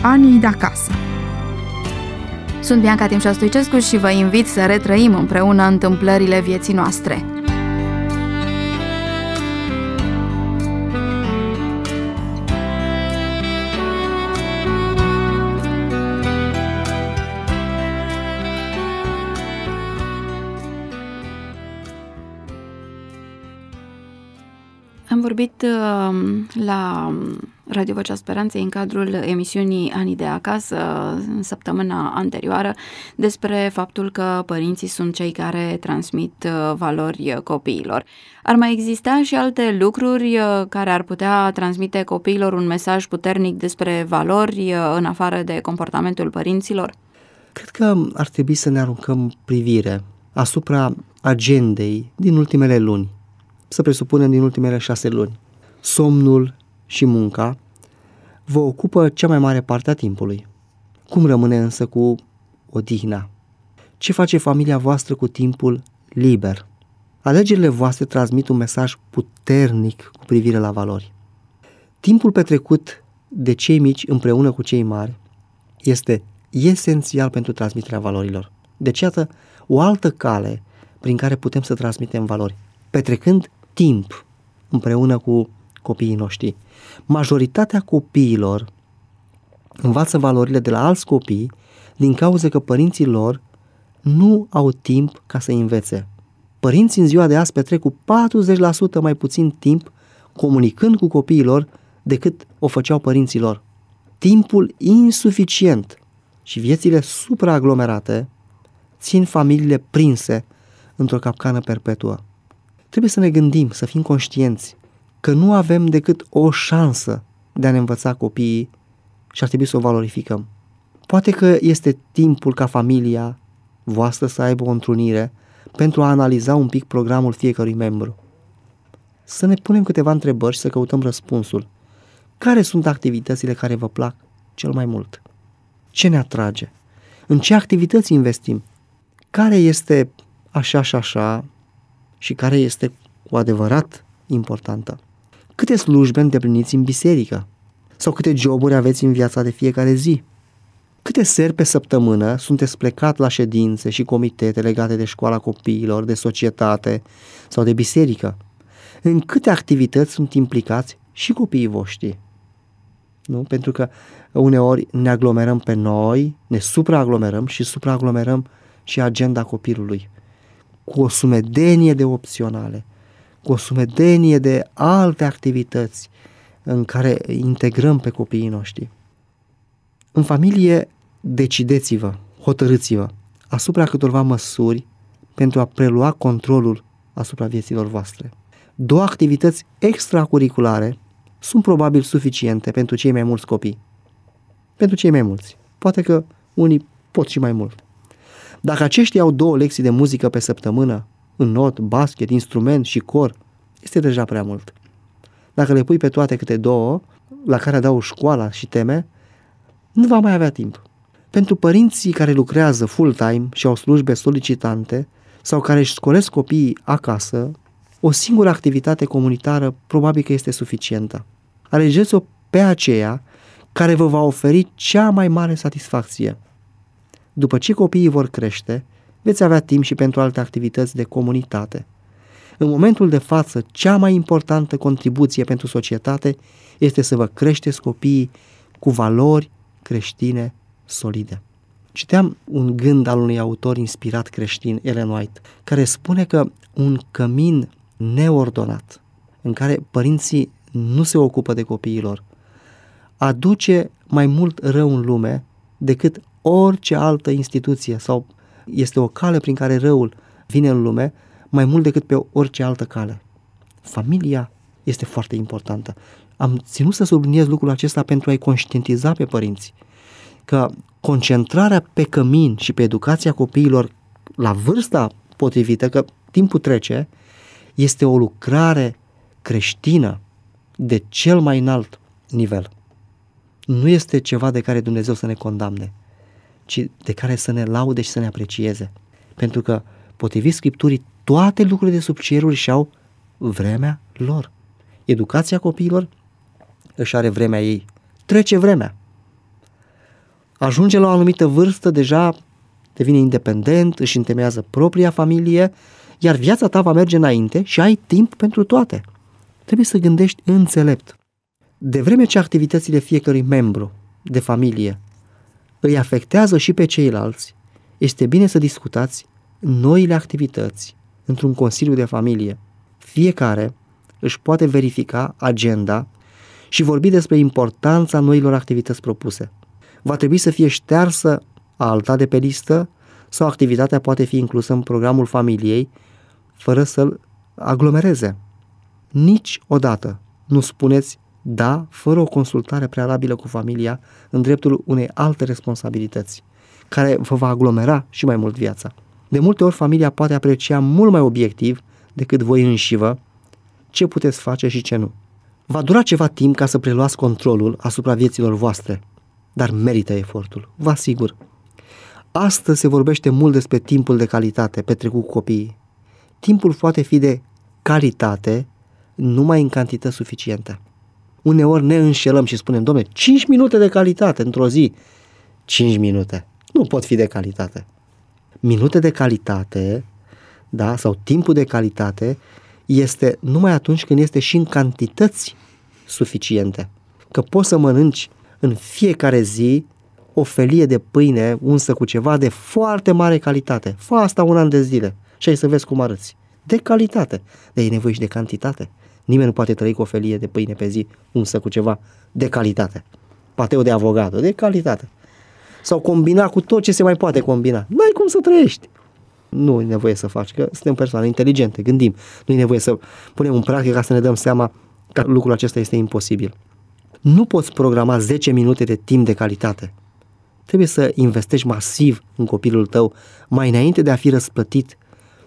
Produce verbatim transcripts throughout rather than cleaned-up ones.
Anii de acasă. Sunt Bianca Timșa Stoicescu și vă invit să retrăim împreună întâmplările vieții noastre. Am vorbit uh, la Radio Vocea Speranței în cadrul emisiunii Anii de acasă în săptămâna anterioară despre faptul că părinții sunt cei care transmit uh, valori copiilor. Ar mai exista și alte lucruri uh, care ar putea transmite copiilor un mesaj puternic despre valori uh, în afară de comportamentul părinților? Cred că ar trebui să ne aruncăm privire asupra agendei din ultimele luni. Să presupunem din ultimele șase luni. Somnul și munca vă ocupă cea mai mare parte a timpului. Cum rămâne însă cu odihna? Ce face familia voastră cu timpul liber? Alegerile voastre transmit un mesaj puternic cu privire la valori. Timpul petrecut de cei mici împreună cu cei mari este esențial pentru transmiterea valorilor. Deci, iată o altă cale prin care putem să transmitem valori. Petrecând timp împreună cu copiii noștri. Majoritatea copiilor învață valorile de la alți copii din cauza că părinții lor nu au timp ca să învețe. Părinții în ziua de azi petrec cu patruzeci la sută mai puțin timp comunicând cu copiii lor decât o făceau părinții lor. Timpul insuficient și viețile supraaglomerate țin familiile prinse într-o capcană perpetuă. Trebuie să ne gândim, să fim conștienți că nu avem decât o șansă de a ne învăța copiii și ar trebui să o valorificăm. Poate că este timpul ca familia voastră să aibă o întrunire pentru a analiza un pic programul fiecărui membru. Să ne punem câteva întrebări și să căutăm răspunsul. Care sunt activitățile care vă plac cel mai mult? Ce ne atrage? În ce activități investim? Care este așa și așa și care este cu adevărat importantă? Câte slujbe îndepliniți în biserică? Sau câte joburi aveți în viața de fiecare zi? Câte seri pe săptămână sunteți plecat la ședințe și comitete legate de școala copiilor, de societate sau de biserică? În câte activități sunt implicați și copiii voștri? Nu? Pentru că uneori ne aglomerăm pe noi, ne supraaglomerăm și supraaglomerăm și agenda copilului, cu o sumedenie de opționale, cu o sumedenie de alte activități în care integrăm pe copiii noștri. În familie, decideți-vă, hotărâți-vă asupra câtorva măsuri pentru a prelua controlul asupra vieților voastre. Două activități extracurriculare sunt probabil suficiente pentru cei mai mulți copii. Pentru cei mai mulți. Poate că unii pot și mai mult. Dacă aceștia au două lecții de muzică pe săptămână, în not, basket, instrument și cor, este deja prea mult. Dacă le pui pe toate câte două, la care adaug școala și teme, nu va mai avea timp. Pentru părinții care lucrează full-time și au slujbe solicitante sau care își scolesc copiii acasă, o singură activitate comunitară probabil că este suficientă. Alegeți-o pe aceea care vă va oferi cea mai mare satisfacție. După ce copiii vor crește, veți avea timp și pentru alte activități de comunitate. În momentul de față, cea mai importantă contribuție pentru societate este să vă creșteți copiii cu valori creștine solide. Citeam un gând al unui autor inspirat creștin, Ellen White, care spune că un cămin neordonat, în care părinții nu se ocupă de copiilor, aduce mai mult rău în lume decât orice altă instituție sau este o cale prin care răul vine în lume mai mult decât pe orice altă cale. Familia este foarte importantă. Am ținut să subliniez lucrul acesta pentru a-i conștientiza pe părinți că concentrarea pe cămin și pe educația copiilor la vârsta potrivită, că timpul trece, este o lucrare creștină de cel mai înalt nivel. Nu este ceva de care Dumnezeu să ne condamne, ci de care să ne laude și să ne aprecieze. Pentru că, potrivit Scripturii, toate lucrurile de sub ceruri și-au vremea lor. Educația copiilor își are vremea ei. Trece vremea. Ajunge la o anumită vârstă, deja devine independent, își întemeiază propria familie, iar viața ta va merge înainte și ai timp pentru toate. Trebuie să gândești înțelept. De vreme ce activitățile fiecărui membru de familie îi afectează și pe ceilalți, este bine să discutați noile activități într-un consiliu de familie. Fiecare își poate verifica agenda și vorbi despre importanța noilor activități propuse. Va trebui să fie ștearsă alta de pe listă sau activitatea poate fi inclusă în programul familiei fără să-l aglomereze. Niciodată nu spuneți da fără o consultare prealabilă cu familia în dreptul unei alte responsabilități, care vă va aglomera și mai mult viața. De multe ori familia poate aprecia mult mai obiectiv decât voi înșivă ce puteți face și ce nu. Va dura ceva timp ca să preluați controlul asupra vieților voastre, dar merită efortul, vă asigur. Astăzi se vorbește mult despre timpul de calitate petrecut cu copiii. Timpul poate fi de calitate numai în cantități suficiente. Uneori ne înșelăm și spunem, dom'le, cinci minute de calitate într-o zi. cinci minute. Nu pot fi de calitate. Minute de calitate, da, sau timpul de calitate este numai atunci când este și în cantități suficiente. Că poți să mănânci în fiecare zi o felie de pâine unsă cu ceva de foarte mare calitate. Fă asta un an de zile și ai să vezi cum arăți. De calitate. Dar e nevoie și de cantitate. Nimeni nu poate trăi cu o felie de pâine pe zi unsă cu ceva de calitate. Pateu de avocado, de calitate. Sau combina cu tot ce se mai poate combina. N-ai cum să trăiești. Nu e nevoie să faci, că suntem persoane inteligente, gândim. Nu e nevoie să punem în practică ca să ne dăm seama că lucrul acesta este imposibil. Nu poți programa zece minute de timp de calitate. Trebuie să investești masiv în copilul tău mai înainte de a fi răsplătit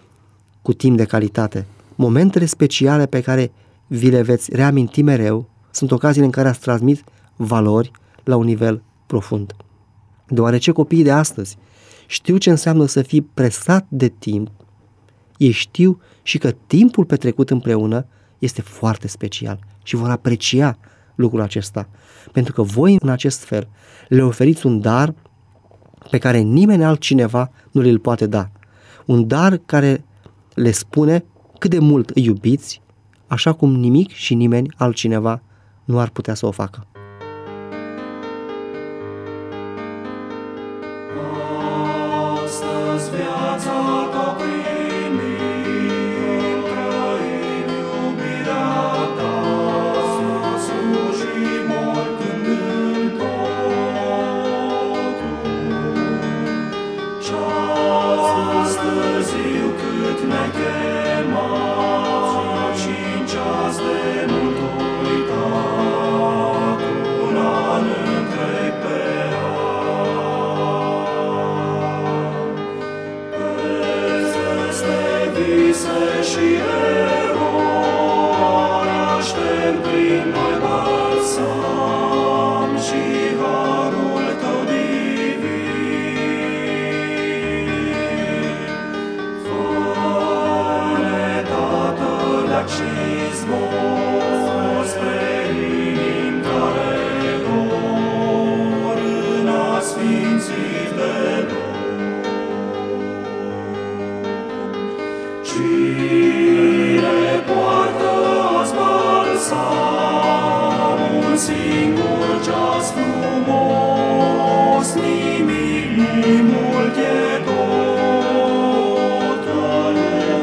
cu timp de calitate. Momentele speciale pe care vi le veți reaminti mereu sunt ocaziile în care ați transmit valori la un nivel profund. Deoarece copiii de astăzi știu ce înseamnă să fii presat de timp, ei știu și că timpul petrecut împreună este foarte special și vor aprecia lucrul acesta. Pentru că voi în acest fel le oferiți un dar pe care nimeni altcineva nu îl poate da. Un dar care le spune cât de mult îi iubiți, așa cum nimic și nimeni altcineva nu ar putea să o facă. Astăzi viața ta primim, trăim iubirea ta, să slujim oricând în totul. Ceas târziu cât ne-ai chemat și-n ceas de mult uitat, un an întreg pe vise și eroi aștept prin noi balsam și harul tău divin. Fă-ne, Tatăl și zbor spre inimi care dor în asfințit de cine poartă azi balsam, un singur ceas frumos, nimic nu-i mult e totul.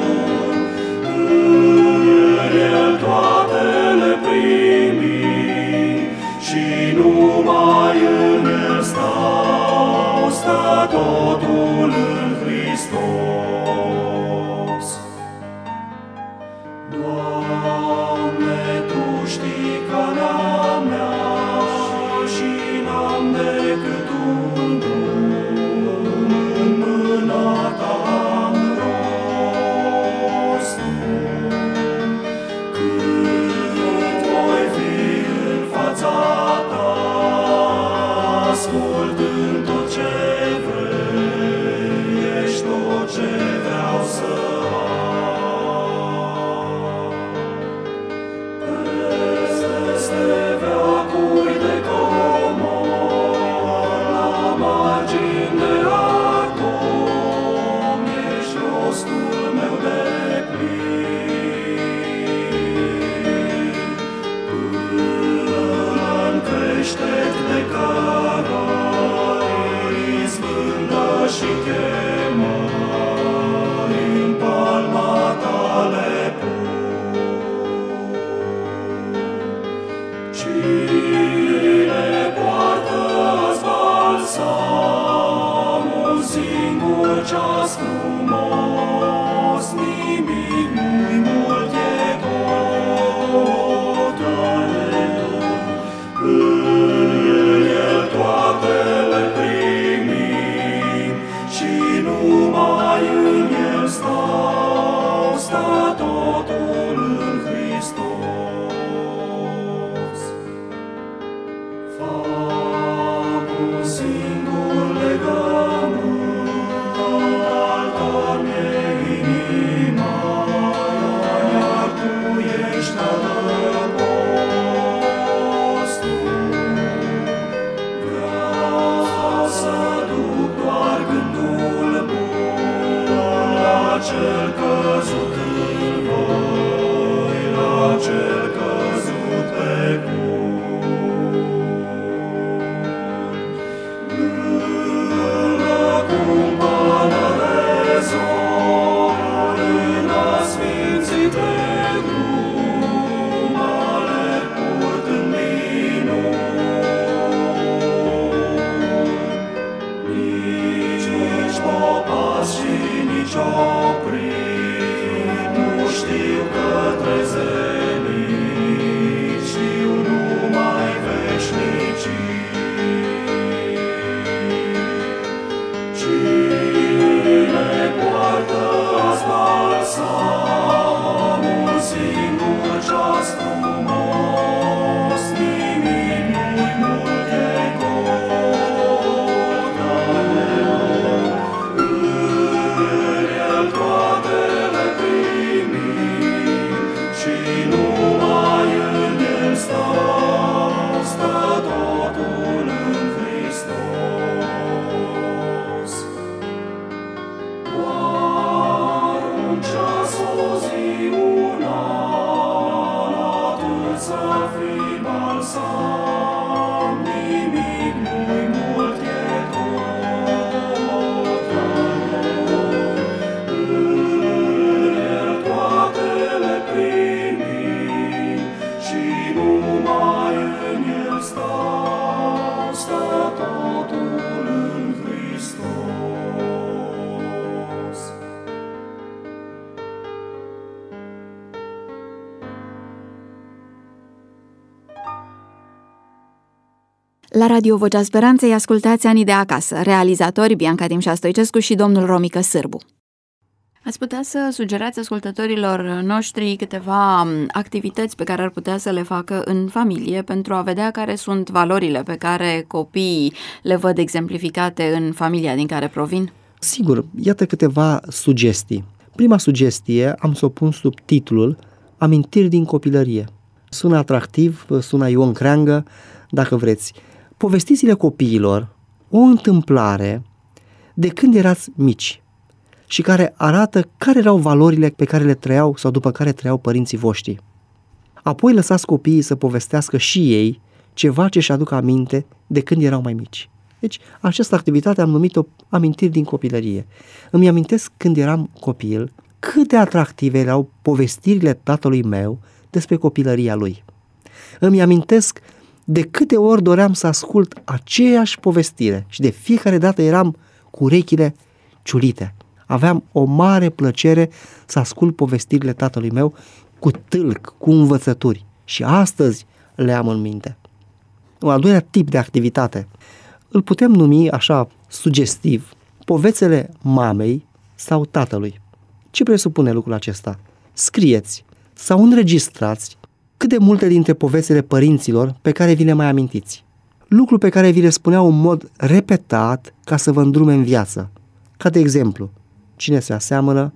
În el toate le primi și numai în el stau, stă totul în Hristos. Doamne, Tu știi calea mea, deștept de cărări, izbândă și chemări, în palma ta le pun. Cine poartă azi balsam, un singur ceas frumos, nimic nu-i mult, e totul. În el toate le primim și numai în el stau, stă totul în Hristos. Fac un singur legământ, altar mi-e inima, iar tu ești adăpostul. Vreau să duc doar gândul bun la cel căzut în voi, la cel căzut pe cur. Lângă cumpănă de zori, în asfințite drum, alerg purtând minuni. Nici popas și nici oprit nu știu către zenit, știu numai veșnicii. Cine poartă azi balsam, un singur ceas frumos, nimic nu-i mult, e totul. În el toate le primim și numai în el stau, stă totul în Hristos. Doar un ceas, o zi, un an, atât să fii balsam, nimic nu-i mult, e totul. În el toate le primim și numai în el stau, stă totul în Hristos. La Radio Vocea Speranței ascultați Anii de acasă, realizatori Bianca Timșa Stoicescu și domnul Romică Sârbu. Ați putea să sugerați ascultătorilor noștri câteva activități pe care ar putea să le facă în familie pentru a vedea care sunt valorile pe care copiii le văd exemplificate în familia din care provin? Sigur, iată câteva sugestii. Prima sugestie am să o pun sub titlul Amintiri din copilărie. Sună atractiv, sună Ion Creangă, dacă vreți. Povestiți-le copiilor o întâmplare de când erați mici și care arată care erau valorile pe care le trăiau sau după care trăiau părinții voștri. Apoi lăsați copiii să povestească și ei ceva ce își aduc aminte de când erau mai mici. Deci, această activitate am numit-o Amintiri din copilărie. Îmi amintesc când eram copil cât de atractive erau povestirile tatălui meu despre copilăria lui. Îmi amintesc de câte ori doream să ascult aceeași povestire și de fiecare dată eram cu urechile ciulite. Aveam o mare plăcere să ascult povestirile tatălui meu cu tâlc, cu învățături și astăzi le am în minte. Un al doilea tip de activitate îl putem numi așa sugestiv, povețele mamei sau tatălui. Ce presupune lucrul acesta? Scrieți sau înregistrați cât de multe dintre povețele părinților pe care vi le mai amintiți. Lucru pe care vi le spuneau în mod repetat ca să vă îndrume în viață. Ca de exemplu, cine se aseamănă,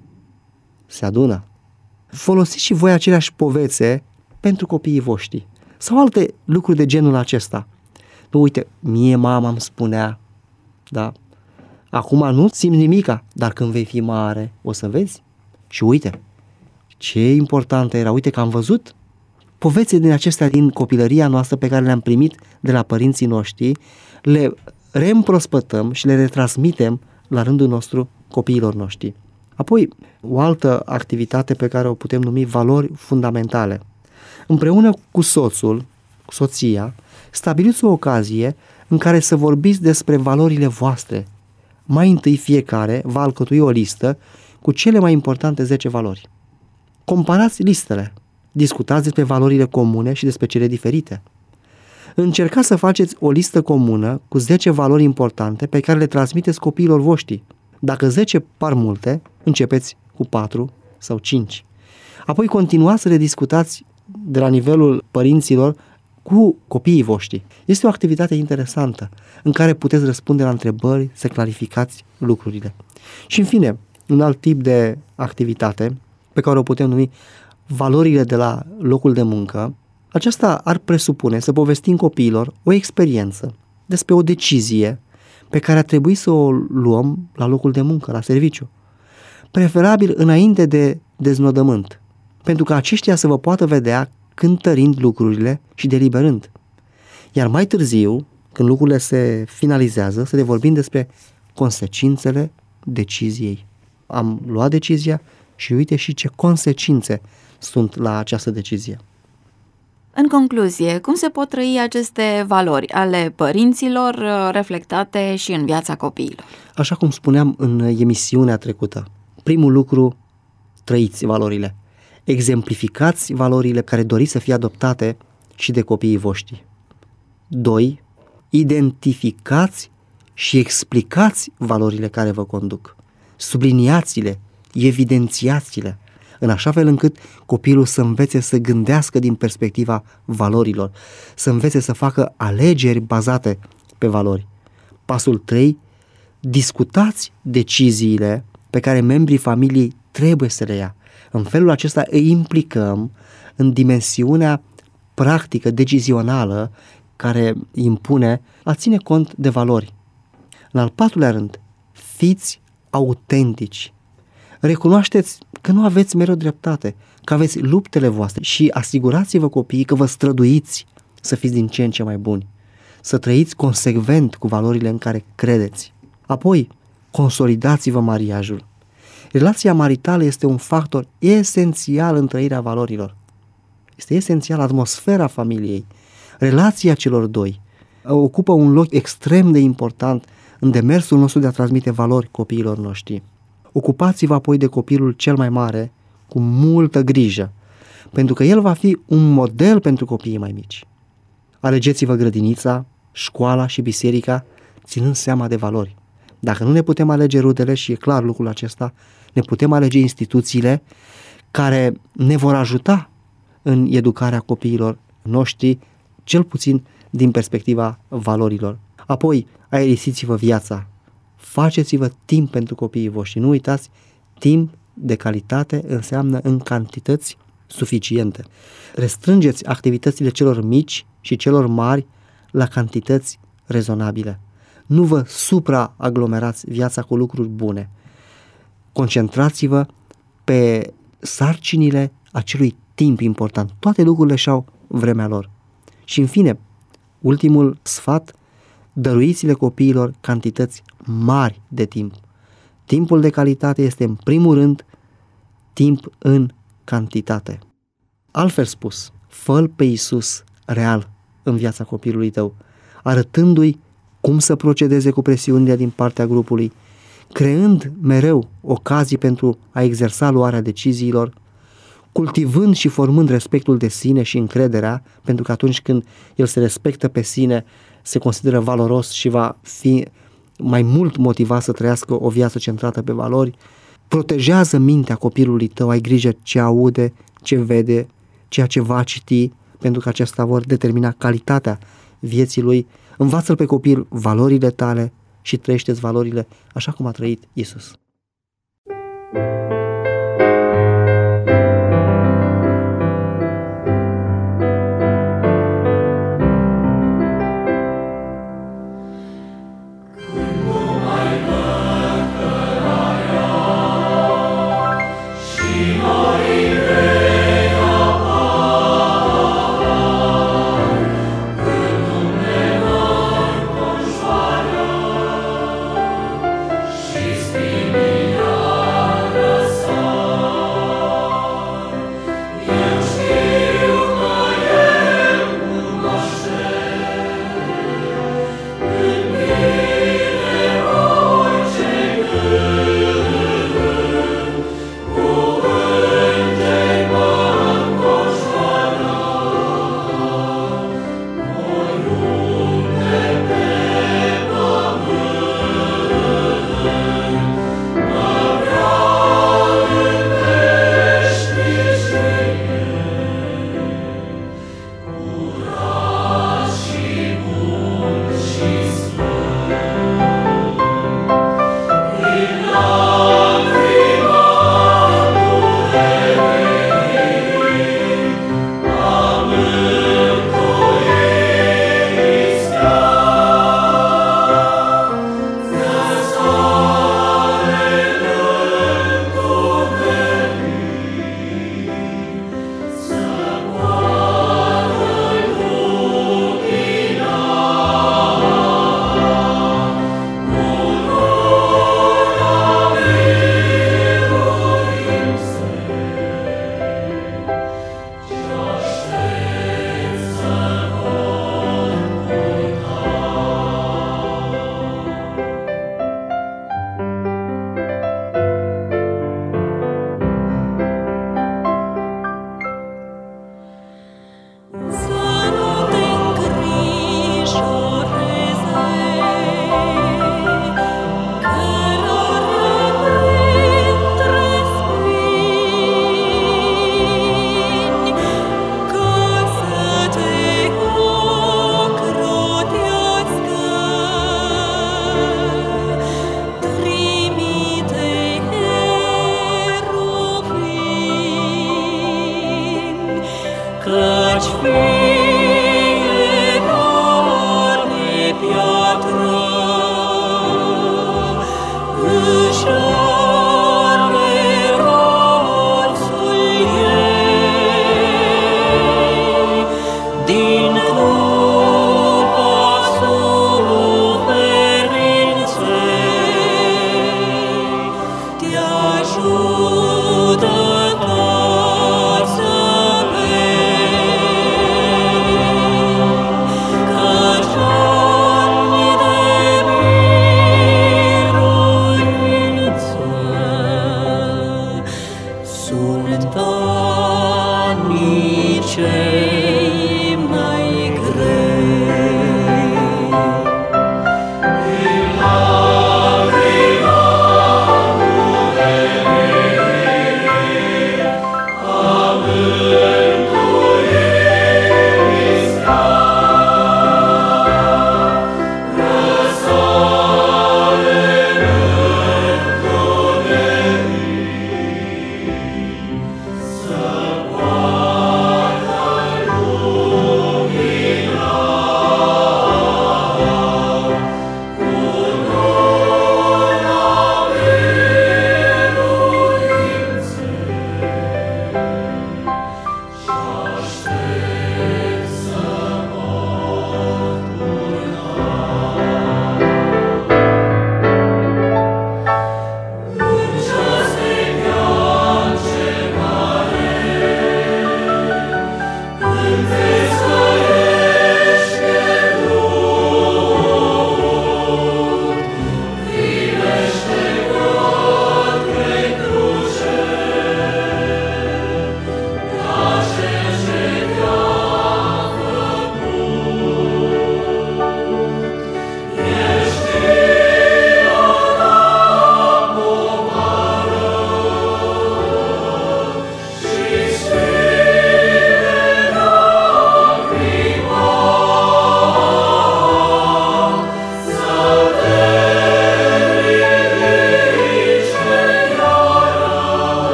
se adună. Folosiți și voi aceleași povețe pentru copiii voștri. Sau alte lucruri de genul acesta. Nu, uite, mie mama îmi spunea, da, acum nu simți nimica, dar când vei fi mare, o să vezi. Și uite, ce importantă era, uite că am văzut Povețile din acestea din copilăria noastră pe care le-am primit de la părinții noștri, le reîmprospătăm și le retransmitem la rândul nostru copiilor noștri. Apoi, o altă activitate pe care o putem numi valori fundamentale. Împreună cu soțul, cu soția, stabiliți o ocazie în care să vorbiți despre valorile voastre. Mai întâi fiecare va alcătui o listă cu cele mai importante zece valori. Comparați listele, discutați despre valorile comune și despre cele diferite. Încercați să faceți o listă comună cu zece valori importante pe care le transmiteți copiilor voștri. Dacă zece par multe, începeți cu patru sau cinci. Apoi continuați să le discutați de la nivelul părinților cu copiii voștri. Este o activitate interesantă în care puteți răspunde la întrebări, să clarificați lucrurile. Și în fine, un alt tip de activitate pe care o putem numi valorile de la locul de muncă, aceasta ar presupune să povestim copiilor o experiență despre o decizie pe care ar trebui să o luăm la locul de muncă, la serviciu. Preferabil înainte de deznodământ, pentru că aceștia să vă poată vedea cântărind lucrurile și deliberând. Iar mai târziu, când lucrurile se finalizează, să le vorbim despre consecințele deciziei. Am luat decizia și uite și ce consecințe sunt la această decizie. În concluzie, cum se pot trăi aceste valori ale părinților reflectate și în viața copiilor? Așa cum spuneam în emisiunea trecută, primul lucru, trăiți valorile. Exemplificați valorile care doriți să fie adoptate și de copiii voștri. Doi, identificați și explicați valorile care vă conduc. Subliniați-le, evidențiați-le, în așa fel încât copilul să învețe să gândească din perspectiva valorilor, să învețe să facă alegeri bazate pe valori. Pasul trei, discutați deciziile pe care membrii familiei trebuie să le ia. În felul acesta îi implicăm în dimensiunea practică, decizională, care impune a ține cont de valori. În al patrulea rând, fiți autentici. Recunoașteți că nu aveți mereu dreptate, că aveți luptele voastre și asigurați-vă copiii că vă străduiți să fiți din ce în ce mai buni, să trăiți consecvent cu valorile în care credeți. Apoi, consolidați-vă mariajul. Relația maritală este un factor esențial în trăirea valorilor. Este esențial atmosfera familiei. Relația celor doi ocupă un loc extrem de important în demersul nostru de a transmite valori copiilor noștri. Ocupați-vă apoi de copilul cel mai mare cu multă grijă, pentru că el va fi un model pentru copiii mai mici. Alegeți-vă grădinița, școala și biserica, ținând seama de valori. Dacă nu ne putem alege rudele, și e clar lucrul acesta, ne putem alege instituțiile care ne vor ajuta în educarea copiilor noștri, cel puțin din perspectiva valorilor. Apoi, aerisiți-vă viața. Faceți-vă timp pentru copiii voștri. Nu uitați, timp de calitate înseamnă în cantități suficiente. Restrângeți activitățile celor mici și celor mari la cantități rezonabile. Nu vă supraaglomerați viața cu lucruri bune. Concentrați-vă pe sarcinile acelui timp important. Toate lucrurile și-au vremea lor. Și în fine, ultimul sfat, dăruiți-le copiilor cantități mari de timp. Timpul de calitate este în primul rând timp în cantitate. Altfel spus, fă-L pe Iisus real în viața copilului tău, arătându-i cum să procedeze cu presiunile din partea grupului, creând mereu ocazii pentru a exersa luarea deciziilor, cultivând și formând respectul de sine și încrederea, pentru că atunci când el se respectă pe sine, se consideră valoros și va fi mai mult motivat să trăiască o viață centrată pe valori. Protejează mintea copilului tău, ai grijă ce aude, ce vede, ceea ce va citi, pentru că acestea vor determina calitatea vieții lui. Învață-l pe copil valorile tale și trăiește-ți valorile așa cum a trăit Iisus. Și noi vei apăra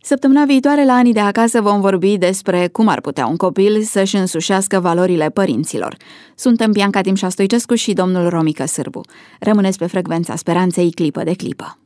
Săptămâna viitoare la Anii de Acasă vom vorbi despre cum ar putea un copil să-și însușească valorile părinților. Suntem Bianca Timșa Stoicescu și domnul Romică Sârbu. Rămâneți pe frecvența speranței clipă de clipă.